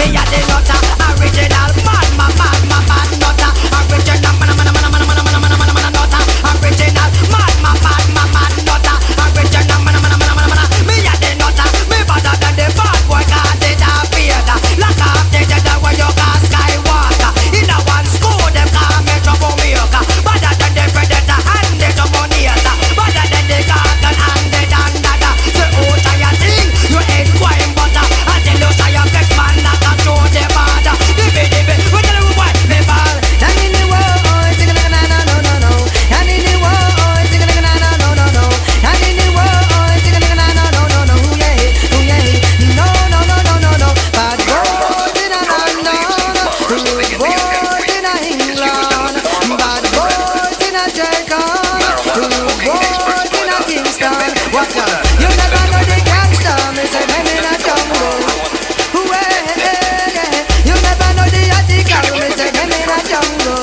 Me a the nutter, original man, man, nutter. Original man, nutter. Original man, nutter. Original man, me a the nutter. Me better than the bad boy, 'cause it a fear. Lock off the dead where you got Skywalker. In a one school, them call me troublemaker. Better than the predator and the dominator. Better than the garden and the dandada. So out of your thing, you ain't quite butter. Until you say your flex man, that can show the border. Dibby, we tell you what, me ball. And in the world, sing like na no. And in the world, sing like na no. And in the world, sing like na no. Ooh yeah. No. Bad boys in a London, good boys in a England, bad boys in a Jamaica, good boys in a Kingston. What up? You never know the gangster, me say them in a jungle. Yeah. You never know the article, me say them in a jungle.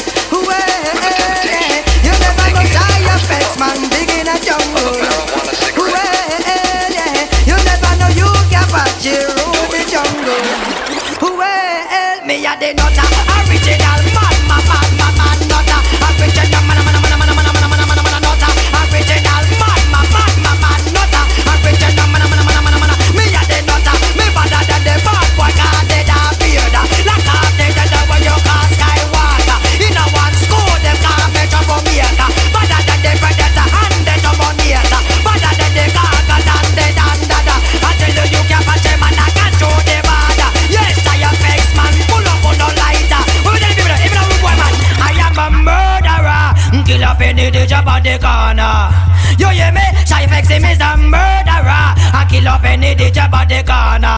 Yeah. You never know Jaya Flex man big in a jungle. Yeah. You never know you can patch through the jungle. Well, Me a the nutter, original man, nutter. Original man, nutter. Original man, nutter. Original man, me a the nutter. Me better than the bad boy, 'cause they da feared. Lock off the dead where you call Skywalker. In a one school, them call me troublemaker. Better than the predator and the dominator. Better than the gargoyle and the dandada. I tell you, you can't patch him and I can't show the border. Yes, I am flex man, pull up on no lighter. Who tell people, even a rude boy man, I am a murderer. Kill up any the job on the corner. You hear me? Shy flex him is a murderer. I kill up any the job on the corner.